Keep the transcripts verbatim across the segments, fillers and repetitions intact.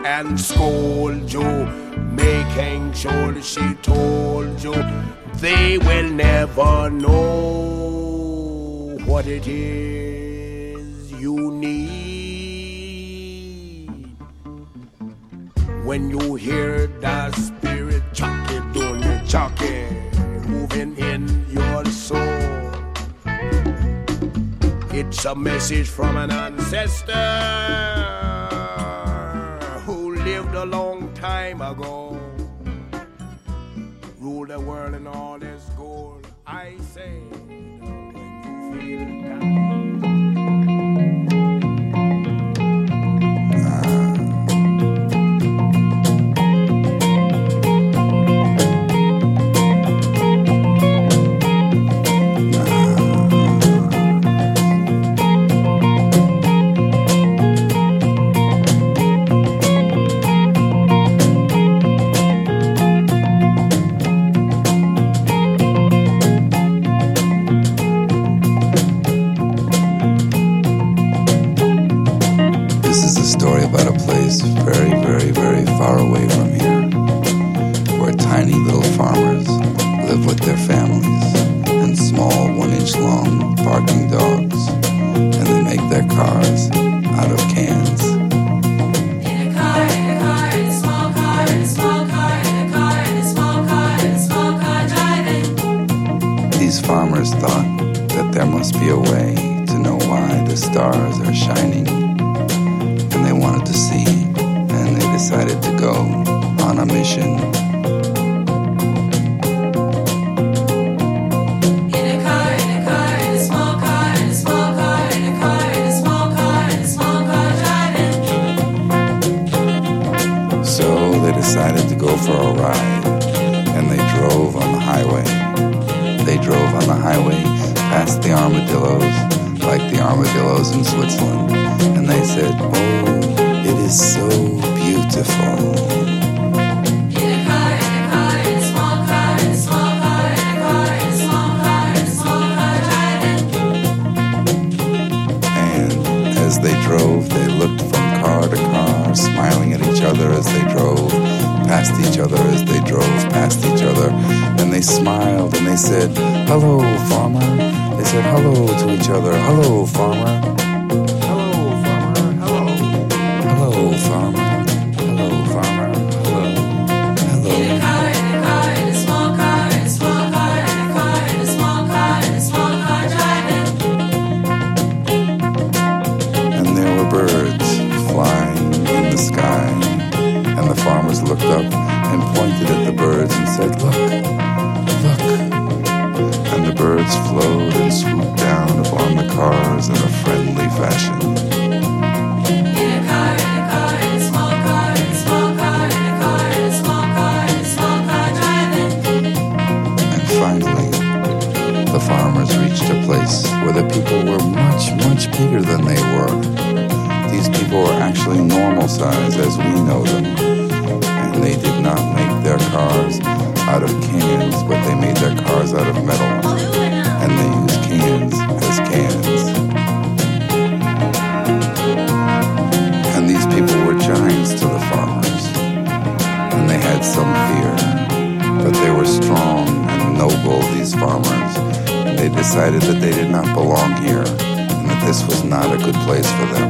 and scold you, making sure that she told you they will never know what it is you need. When you hear the spirit chucky, doing the chucky, moving in your soul, it's a message from an ancestor who lived a long time ago, ruled the world in all its gold. I say, when you feel down. Very, very, very far away from here, where tiny little farmers live with their families and small one-inch long barking dogs, and they make their cars out of cans. In a car, in a car, in a small car, in a small car, in a car, in a small car, in a small car driving. These farmers thought that there must be a way to know why the stars are shining, and they wanted to see. And they decided to go on a mission. In a car, in a car, in a small car, in a small car, in a car, in a small car, in a small car driving. So they decided to go for a ride, and they drove on the highway. They drove on the highway past the armadillos, like the armadillos in Switzerland, and they said, "Oh, it is so beautiful." In a car, in a car, in a small car, in a small car, in a car, in a small car, in a small car driving. And as they drove, they looked from car to car, smiling at each other as they drove past each other, as they drove past each other. And they smiled and they said, "Hello, farmer." They said hello to each other. "Hello, farmer." Farmer, hello, farmer, hello, hello. In a car, in a car, in a small car, in a small car, in a car, in a small car, in a small car driving. And there were birds flying in the sky, and the farmers looked up and pointed at the birds and said, "Look, look." And the birds flowed and swooped down upon the cars in a friendly fashion. The farmers reached a place where the people were much, much bigger than they were. These people were actually normal size as we know them. And they did not make their cars out of cans, but they made their cars out of metal. And they used cans as cans. And these people were giants to the farmers. And they had some fear, but they were strong and noble, these farmers. They decided that they did not belong here and that this was not a good place for them.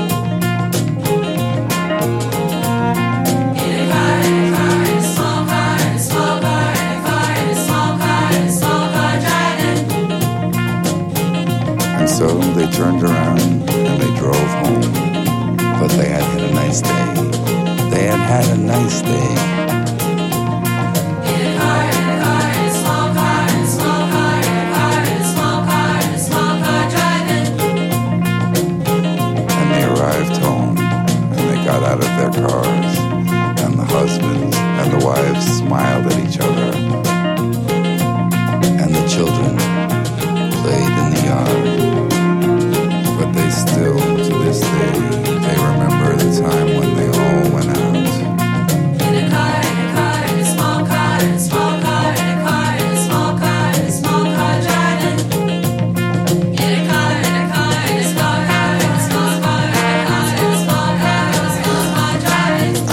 And so they turned around and they drove home. But they had had a nice day. They had had a nice day. Out of their cars, and the husbands and the wives smiled at each other, and the children played in the yard. But they still, to this day, they remember the time when they all went out. In a car, in a car, in a small car, in a small car, in a car, in a small car, in a small car driving. In a car, in a car, in a small car, in a small car, in a car, in a small car, in a small car driving.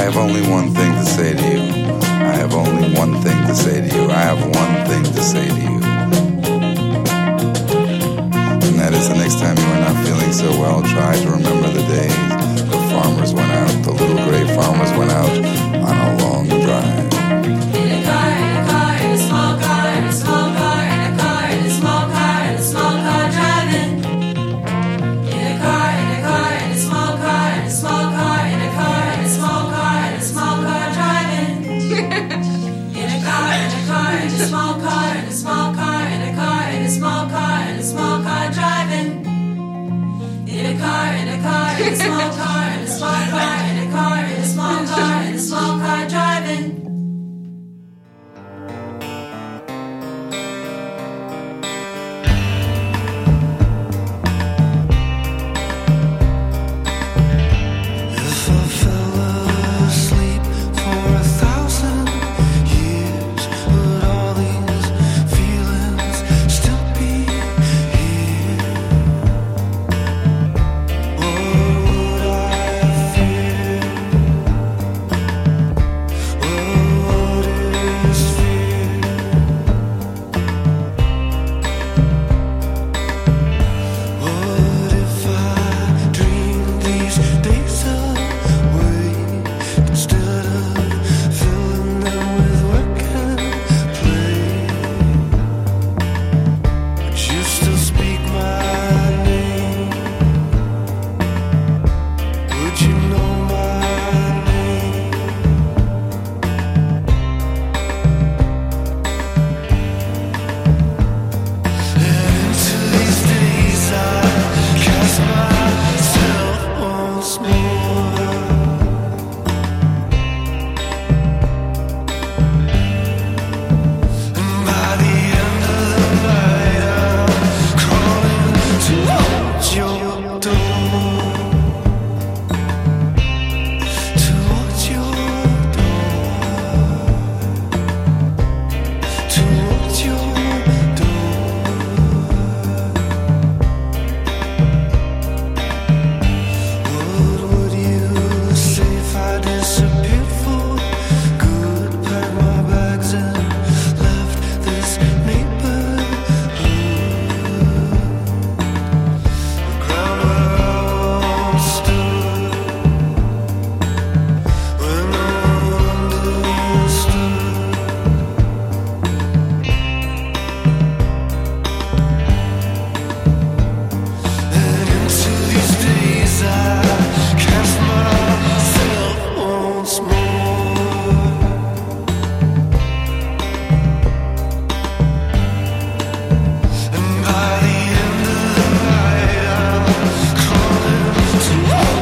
have only one thing to say to you. I have only one thing to say to you. I have one thing to say to you. And that is the next time you are not feeling so well, try to remember the days the farmers went out, the little gray farmers went out on a long drive. In a car, in a car, in a small car, in a small car, in a car, in a small car, in a small car driving. In a car, in a car, in a small car, in a small car, in a car, in a small car, in a small car driving. In a car, in a car, in a small car, in a small car, in a car, in a small car, in a small car driving. In a car, in a car, in a small car, in a small car, in a car, in a small car, in a small car driving. If I fell asleep for a thousand years, would all these feelings still be here? Or would I fear? What is fear? What if I dreamed these days away instead of filling them with work and play? Would you still speak my name? Would you know my name? And into these days I cast myself once more. And by the end of the night I'm crawling towards your door. Towards your door. Towards your door. What would you say if I disappeared for good? Packed my bags and left this neighborhood. The ground where I once stood when no one understood. And into these days I cast myself once more. And by the end of the night I'm crawling towards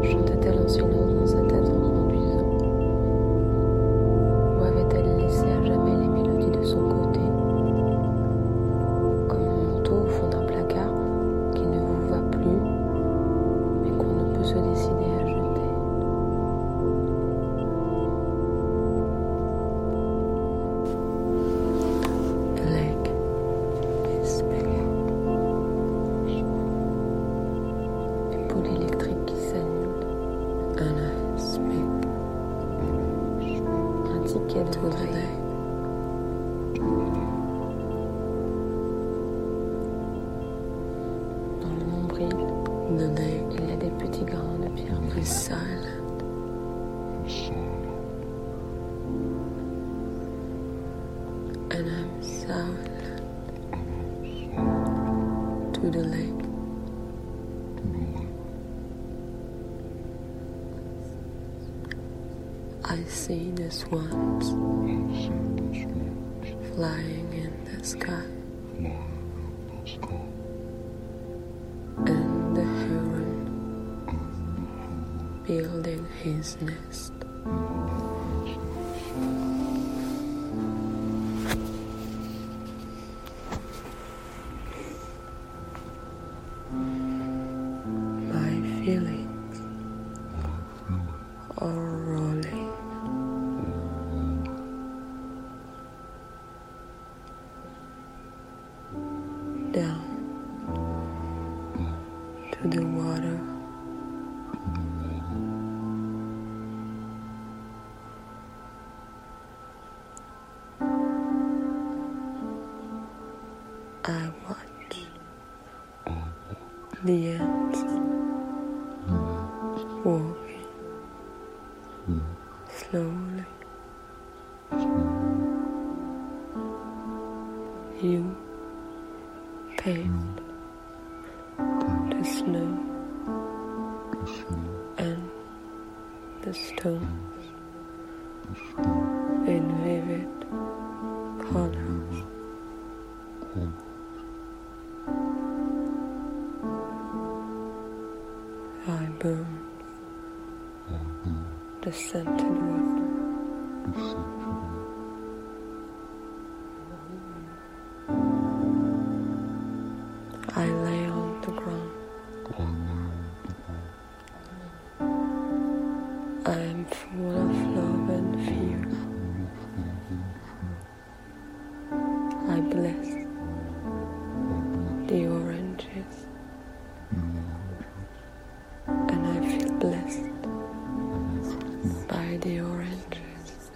Chantait-elle en silence dans sa tête en conduisant? Ou avait-elle laissé à jamais les mélodies de son côté? Comme un manteau au fond d'un placard qui ne vous va plus, mais qu'on ne peut se décider à jeter. The lake is big. Une boule électrique qui s'allume. Un ice pick. Un ticket de train. Dans le nombril, the lake, il y a des petits grains de pierre plus silent. And I'm silent to the lake. I see the swans flying in the sky, and the heron building his nest. My feelings are rolling down to the water. I watch the ants walking slowly. You paint the snow and the stones in vivid colors. I burn the scented wood. I lay on the ground. I am full of love and fear. I bless the oranges, and I feel blessed by the oranges.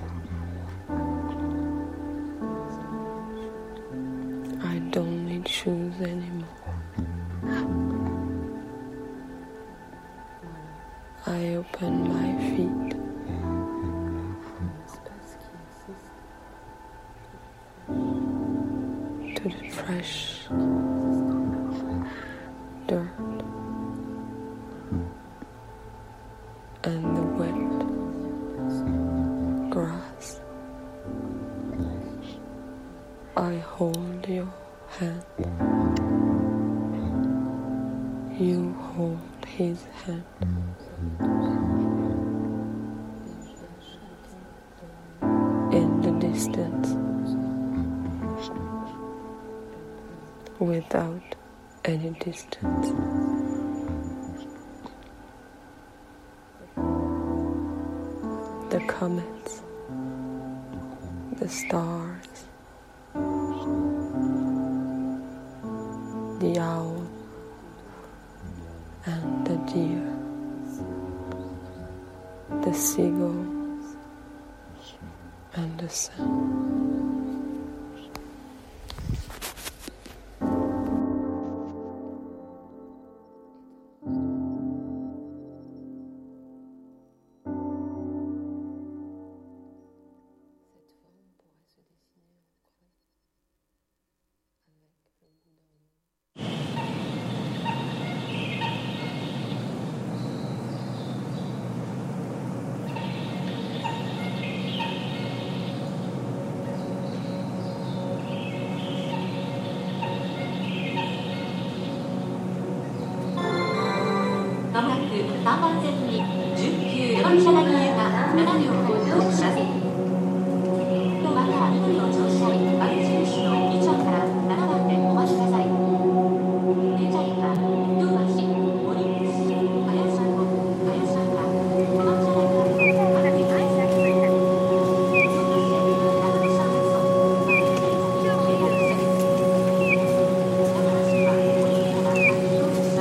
I don't need shoes anymore. I open my feet to the fresh dirt and the wet grass. I hold your hand. You hold his hand. In the distance, without any distance. The comets, the stars, the owl, and the deer, the seagulls, and the sun. さんばん線にじゅうきゅう山飛車台行きがなな両を移動します。また緑の乗車員丸印のいちばんからななばんでお待ちください。電車員は京橋、森口、林山湖、林山が山飛車台からまだにない先そして長野車運送電車に計画線長野市は森口から移動します。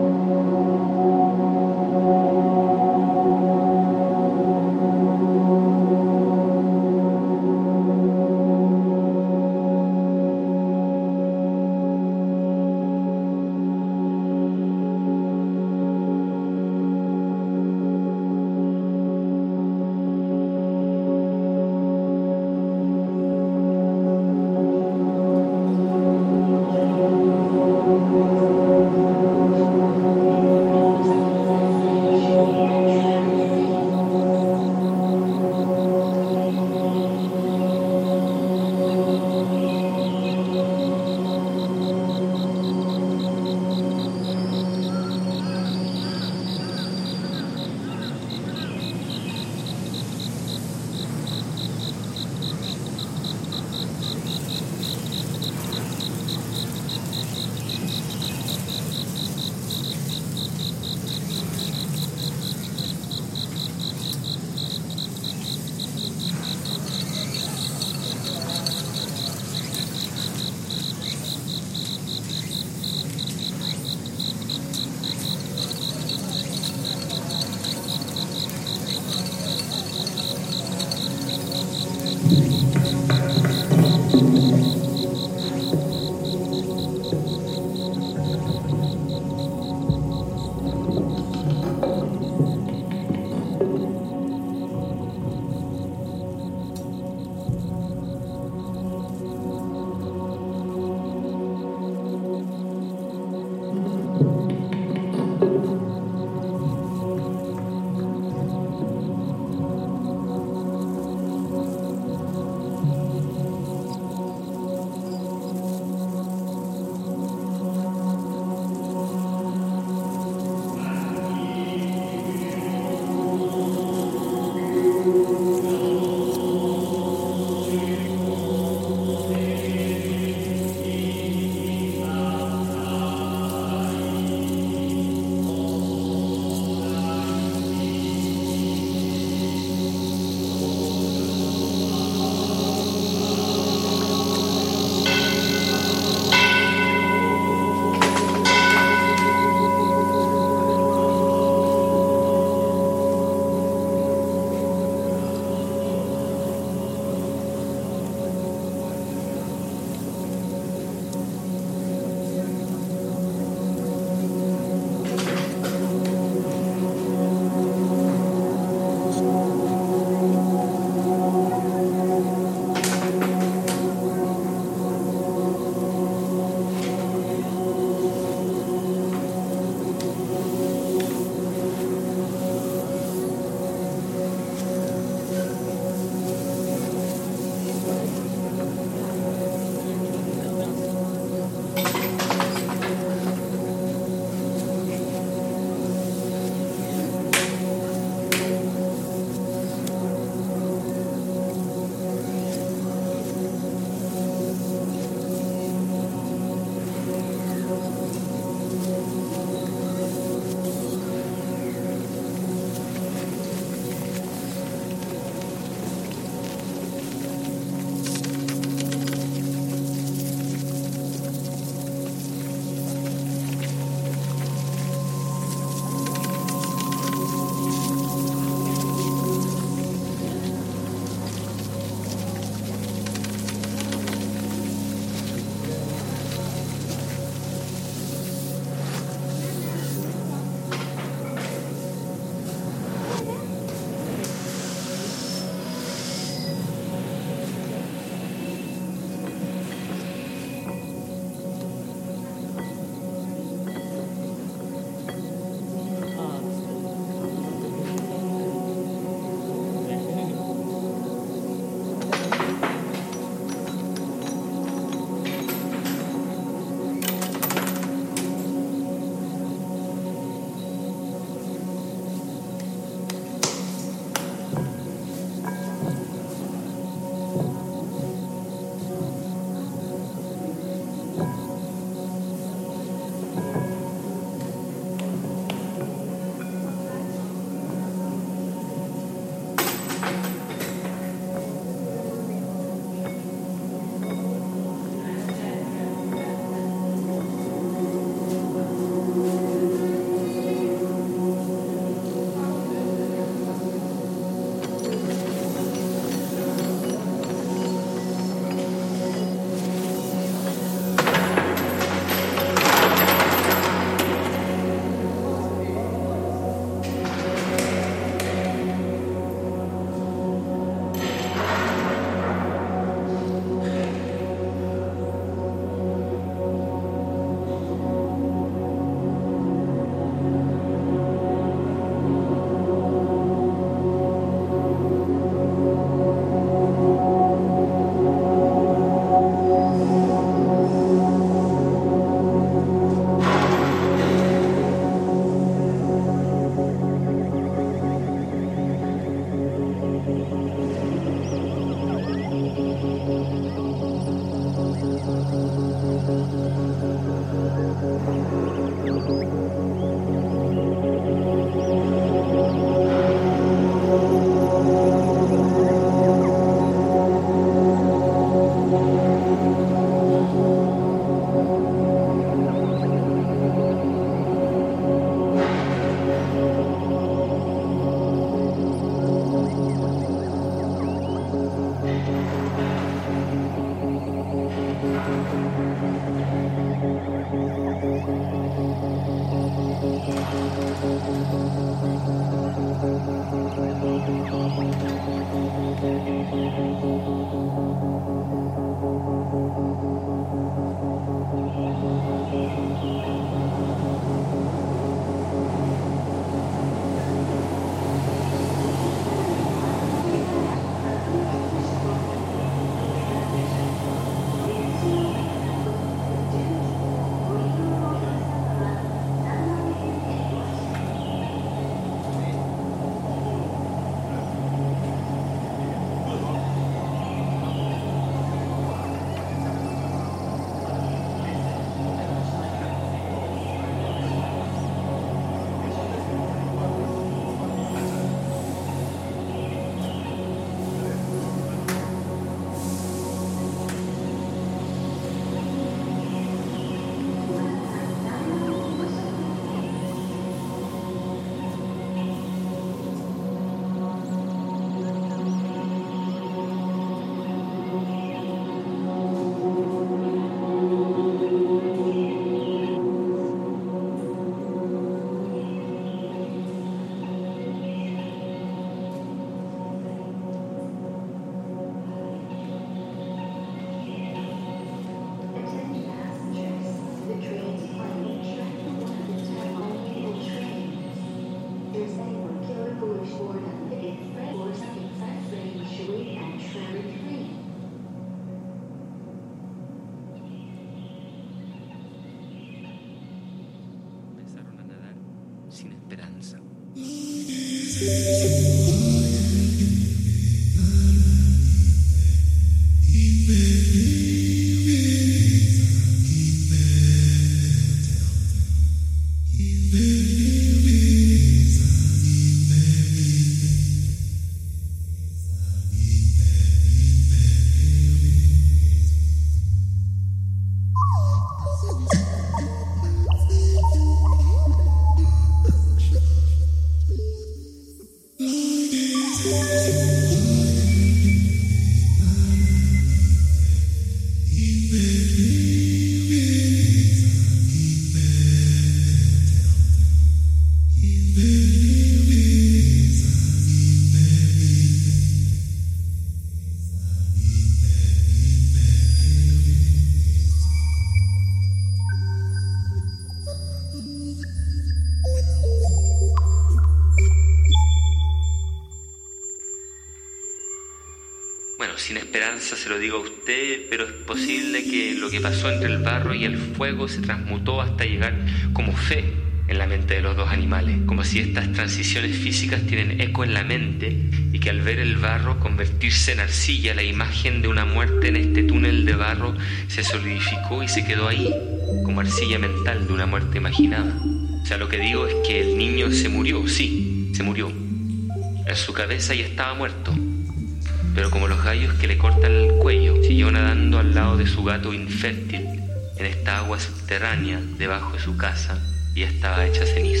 Sin esperanza se lo digo a usted, pero es posible que lo que pasó entre el barro y el fuego se transmutó hasta llegar como fe en la mente de los dos animales, como si estas transiciones físicas tienen eco en la mente y que al ver el barro convertirse en arcilla, la imagen de una muerte en este túnel de barro se solidificó y se quedó ahí, como arcilla mental de una muerte imaginada. O sea, lo que digo es que el niño se murió, sí, se murió. En su cabeza ya estaba muerto. Pero como los gallos que le cortan el cuello, siguió nadando al lado de su gato infértil, en esta agua subterránea, debajo de su casa, y ya estaba hecha ceniza.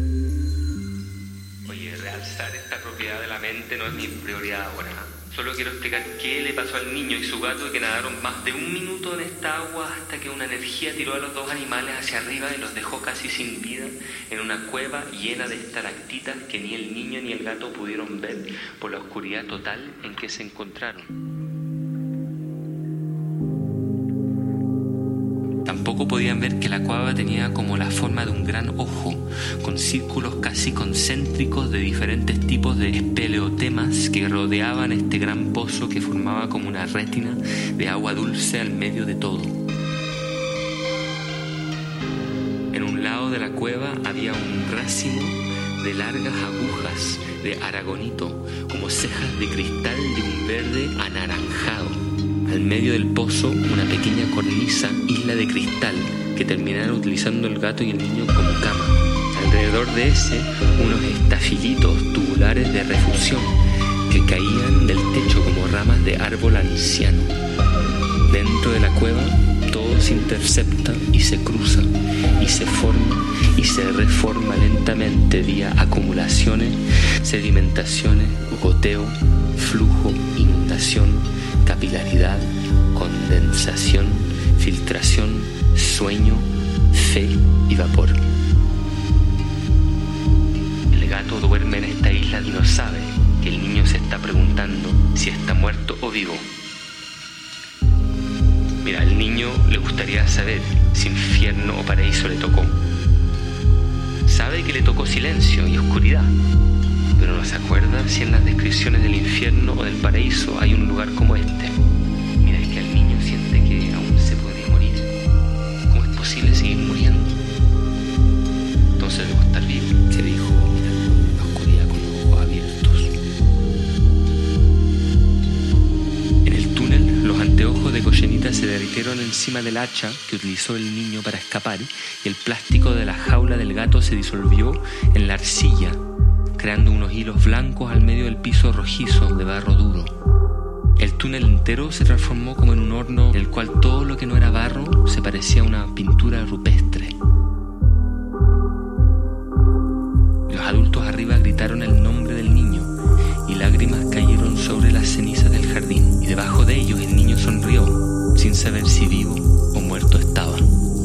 Oye, realzar esta propiedad de la mente no es mi prioridad ahora. Solo quiero explicar qué le pasó al niño y su gato, que nadaron más de un minuto en esta agua hasta que una energía tiró a los dos animales hacia arriba y los dejó casi sin vida en una cueva llena de estalactitas que ni el niño ni el gato pudieron ver por la oscuridad total en que se encontraron. Tampoco podían ver que la cueva tenía como la forma de un gran ojo, con círculos casi concéntricos de diferentes tipos de espeleotemas que rodeaban este gran pozo que formaba como una rétina de agua dulce al medio de todo. En un lado de la cueva había un racimo de largas agujas de aragonito, como cejas de cristal de un verde anaranjado. Al medio del pozo, una pequeña cornisa, isla de cristal, que terminaron utilizando el gato y el niño como cama. Alrededor de ese, unos estafilitos tubulares de refusión que caían del techo como ramas de árbol anciano. Dentro de la cueva, todo se intercepta y se cruza, y se forma y se reforma lentamente vía acumulaciones, sedimentaciones, goteo, flujo, inundación, capilaridad, condensación, filtración, sueño, fe y vapor. El gato duerme en esta isla y no sabe que el niño se está preguntando si está muerto o vivo. Mira, al niño le gustaría saber si infierno o paraíso le tocó. Sabe que le tocó silencio y oscuridad, pero no se acuerda si en las descripciones del infierno o del paraíso hay un lugar como este. Mira, es que el niño siente que aún se puede morir. ¿Cómo es posible seguir muriendo? Entonces debo estar vivo, se dijo, mirando la oscuridad con los ojos abiertos. En el túnel, los anteojos de Coyenita se derritieron encima del hacha que utilizó el niño para escapar, y el plástico de la jaula del gato se disolvió en la arcilla, creando unos hilos blancos al medio del piso rojizo de barro duro. El túnel entero se transformó como en un horno en el cual todo lo que no era barro se parecía a una pintura rupestre. Los adultos arriba gritaron el nombre del niño y lágrimas cayeron sobre las cenizas del jardín, y debajo de ellos el niño sonrió sin saber si vivo o muerto estaba.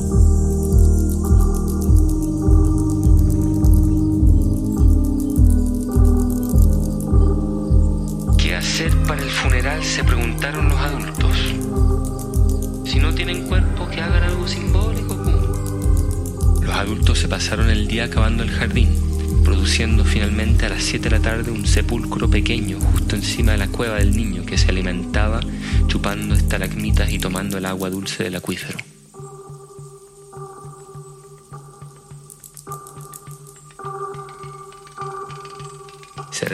Para el funeral se preguntaron los adultos. Si no tienen cuerpo, que hagan algo simbólico. ¿Cómo? Los adultos se pasaron el día acabando el jardín, produciendo finalmente a las siete de la tarde un sepulcro pequeño justo encima de la cueva del niño, que se alimentaba chupando estalagmitas y tomando el agua dulce del acuífero.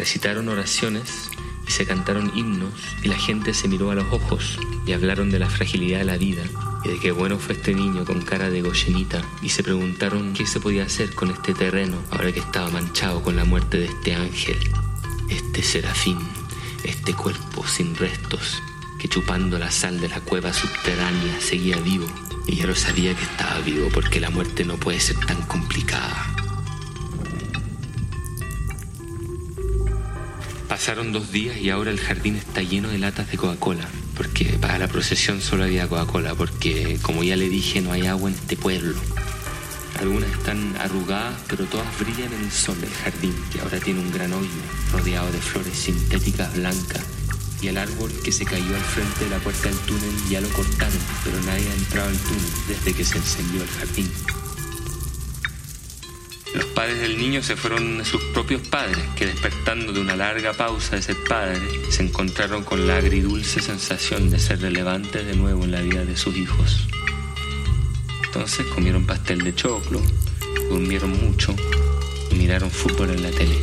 recitaron oraciones y se cantaron himnos, y la gente se miró a los ojos y hablaron de la fragilidad de la vida y de qué bueno fue este niño con cara de goyenita, y se preguntaron qué se podía hacer con este terreno ahora que estaba manchado con la muerte de este ángel, este serafín, este cuerpo sin restos que chupando la sal de la cueva subterránea seguía vivo. Y ya lo sabía que estaba vivo, porque la muerte no puede ser tan complicada. Pasaron dos días y ahora el jardín está lleno de latas de Coca-Cola, porque para la procesión solo había Coca-Cola, porque como ya le dije, no hay agua en este pueblo. Algunas están arrugadas, pero todas brillan en el sol del jardín, que ahora tiene un gran hoyo rodeado de flores sintéticas blancas. Y el árbol que se cayó al frente de la puerta del túnel ya lo cortaron, pero nadie ha entrado al túnel desde que se encendió el jardín. Los padres del niño se fueron a sus propios padres, que despertando de una larga pausa de ser padres, se encontraron con la agridulce sensación de ser relevantes de nuevo en la vida de sus hijos. Entonces comieron pastel de choclo, durmieron mucho y miraron fútbol en la tele.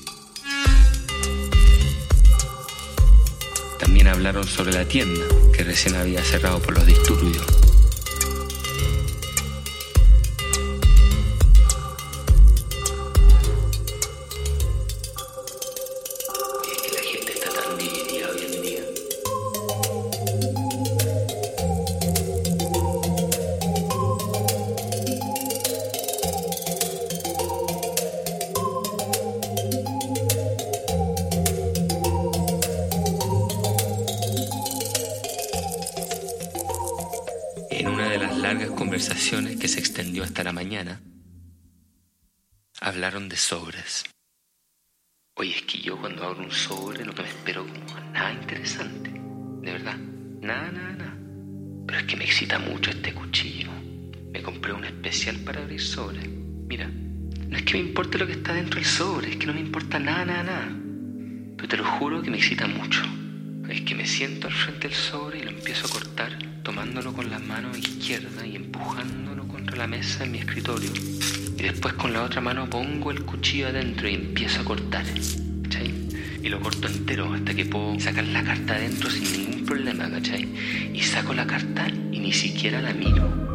También hablaron sobre la tienda, que recién había cerrado por los disturbios. Es que la gente está tan dividida hoy en día. En una de las largas conversaciones que se extendió hasta la mañana, hablaron de sobres. Oye, es que yo cuando abro un sobre no me espero como nada interesante. De verdad, nada, nada, nada. Pero es que me excita mucho este cuchillo. Me compré un especial para abrir sobres. Mira, no es que me importe lo que está dentro del sobre, es que no me importa nada, nada, nada. Pero te lo juro que me excita mucho. Es que me siento al frente del sobre y lo empiezo a cortar, tomándolo con la mano izquierda y empujándolo contra la mesa en mi escritorio. Y después con la otra mano pongo el cuchillo adentro y empiezo a cortar, ¿cachai? Y lo corto entero hasta que puedo sacar la carta adentro sin ningún problema, ¿cachai? Y saco la carta y ni siquiera la miro.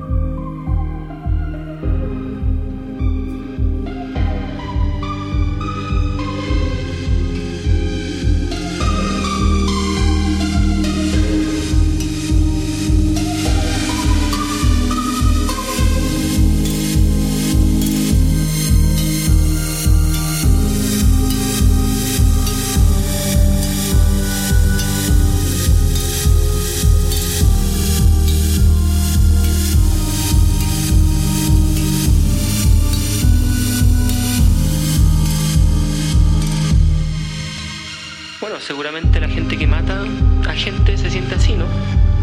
Bueno, seguramente la gente que mata a gente se siente así, ¿no?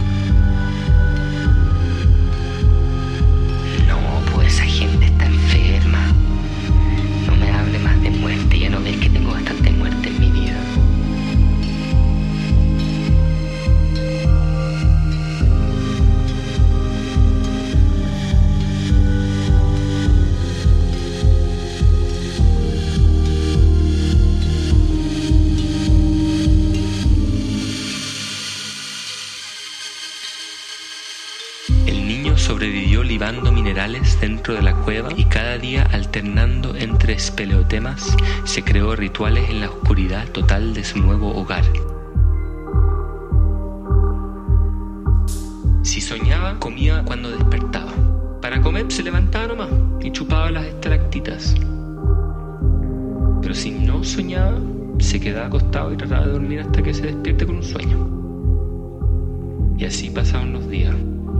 No, pues esa gente está enferma. No me hable más de muerte, ya no ves que tengo bastante muerte en mi vida. Sobrevivió libando minerales dentro de la cueva y cada día alternando entre espeleotemas se creó rituales en la oscuridad total de su nuevo hogar. Si soñaba, comía cuando despertaba. Para comer se levantaba nomás y chupaba las estalactitas. Pero si no soñaba, se quedaba acostado y trataba de dormir hasta que se despierte con un sueño. Y así pasaban los días.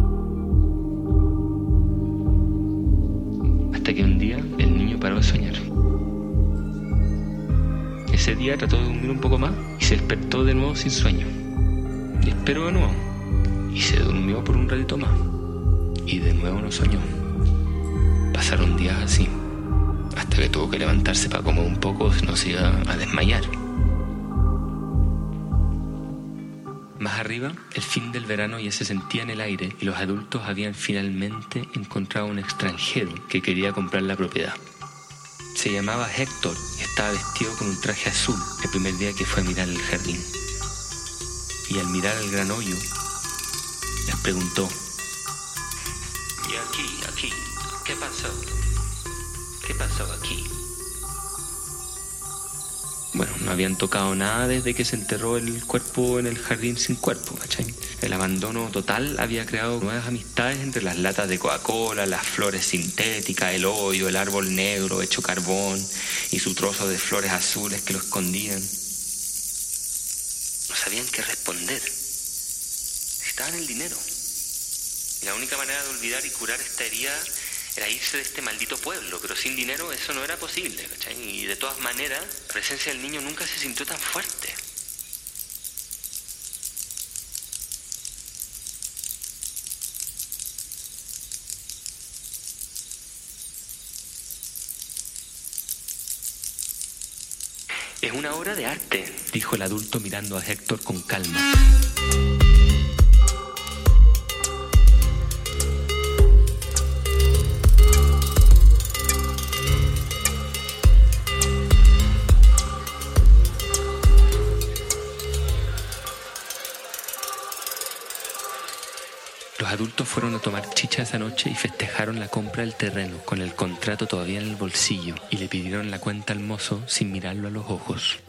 Hasta que un día el niño paró de soñar. Ese día trató de dormir un poco más y se despertó de nuevo sin sueño. Y esperó de nuevo. Y se durmió por un ratito más. Y de nuevo no soñó. Pasaron días así, hasta que tuvo que levantarse para comer un poco, si no se iba a desmayar. Más arriba, el fin del verano ya se sentía en el aire y los adultos habían finalmente encontrado un extranjero que quería comprar la propiedad. Se llamaba Héctor y estaba vestido con un traje azul el primer día que fue a mirar el jardín. Y al mirar el gran hoyo, les preguntó: ¿y aquí, aquí, qué pasó? ¿Qué pasó aquí? Bueno, no habían tocado nada desde que se enterró el cuerpo en el jardín sin cuerpo, ¿cachai? El abandono total había creado nuevas amistades entre las latas de Coca-Cola, las flores sintéticas, el hoyo, el árbol negro hecho carbón y su trozo de flores azules que lo escondían. No sabían qué responder. Necesitaban el dinero. Y la única manera de olvidar y curar esta herida era irse de este maldito pueblo, pero sin dinero eso no era posible, ¿cachai? Y de todas maneras, la presencia del niño nunca se sintió tan fuerte. Es una obra de arte, dijo el adulto mirando a Héctor con calma. Los adultos fueron a tomar chicha esa noche y festejaron la compra del terreno con el contrato todavía en el bolsillo y le pidieron la cuenta al mozo sin mirarlo a los ojos.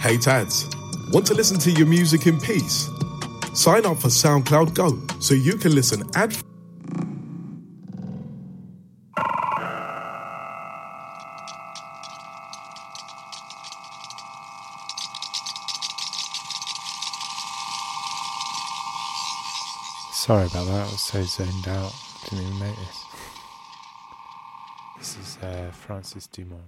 hate ads? Want to listen to your music in peace? Sign up for SoundCloud Go so you can listen ad Sorry about that, I was so zoned out, didn't even notice. This is uh, Francis Dumont.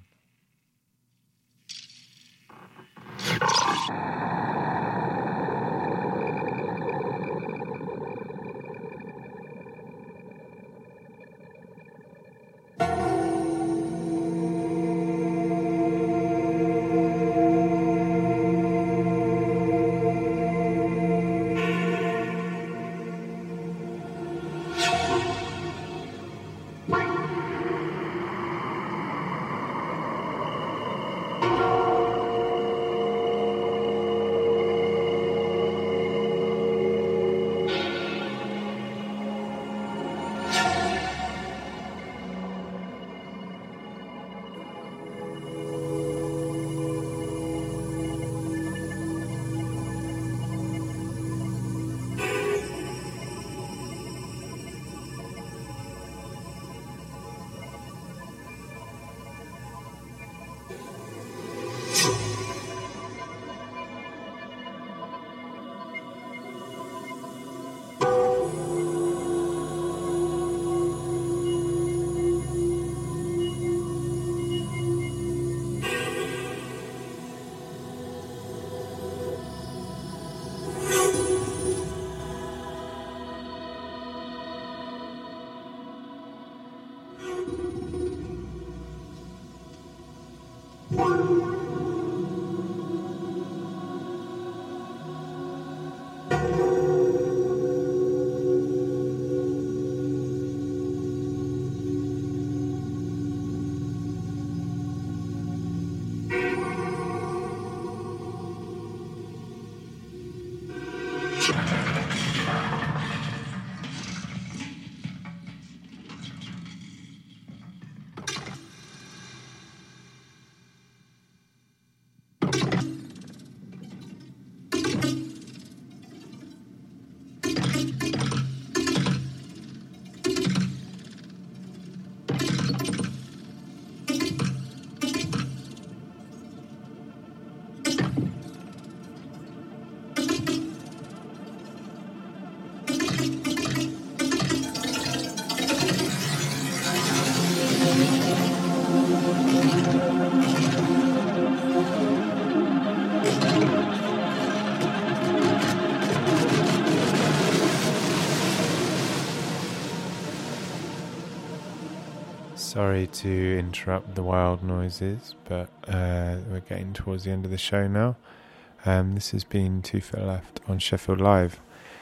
Sorry to interrupt the wild noises, but uh, we're getting towards the end of the show now. Um, this has been Two Foot Left on Sheffield Live.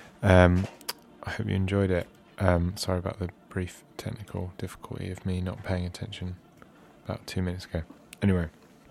Um, I hope you enjoyed it. Um, sorry about the brief technical difficulty of me not paying attention about two minutes ago. Anyway,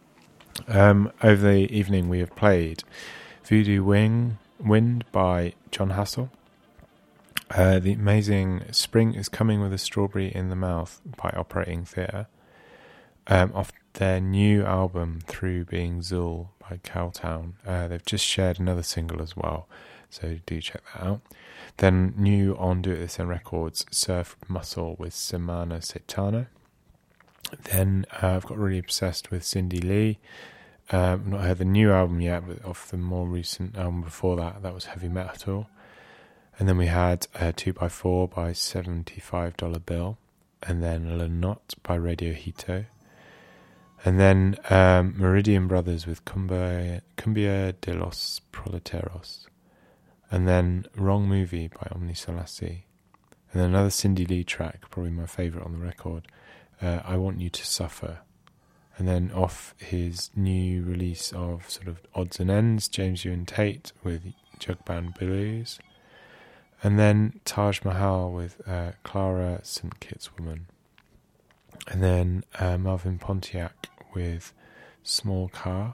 um, over the evening we have played Voodoo Wing Wind by John Hassell. Uh, the amazing Spring is Coming with a Strawberry in the Mouth by Operating Theatre, um, off their new album Through Being Zul by Cowtown. Uh, they've just shared another single as well, so do check that out. Then new on Do It This End Records, Surf Muscle with Semana Setano. Then uh, I've got really obsessed with Cindy Lee. Uh, I've not heard the new album yet, but off the more recent album before that, that was Heavy Metal. And then we had uh, two by four by seventy-five dollar Bill. And then Le Not by Radio Hito. And then um, Meridian Brothers with Cumbia, Cumbia de los Proleteros. And then Wrong Movie by Omni Selassie. And then another Cindy Lee track, probably my favourite on the record, uh, I Want You to Suffer. And then off his new release of sort of odds and ends, James Ewan Tate with Jug Band Blues. And then Taj Mahal with uh, Clara Saint Kitts Woman. And then uh, Marvin Pontiac with Small Car.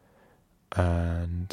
And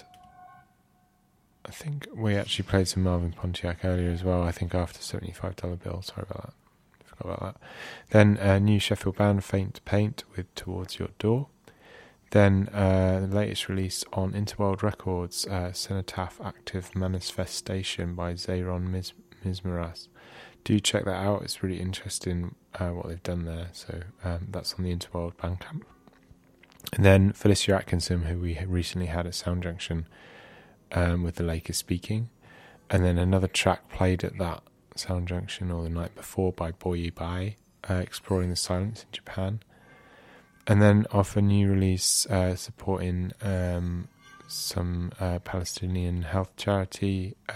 I think we actually played some Marvin Pontiac earlier as well, I think after seventy-five dollar Bill. Sorry about that. Forgot about that. Then a new Sheffield band, Faint Paint with Towards Your Door. Then uh, the latest release on Interworld Records, uh, Cenotaph Active Manifestation by Zayron Mis- Mismaras. Do check that out. It's really interesting uh, what they've done there. So um, that's on the Interworld Bandcamp. And then Felicia Atkinson, who we recently had at Sound Junction um, with The Lake is Speaking. And then another track played at that Sound Junction or the night before by Boyi Bai, uh, Exploring the Silence in Japan. And then off a new release uh, supporting um, some uh, Palestinian health charity,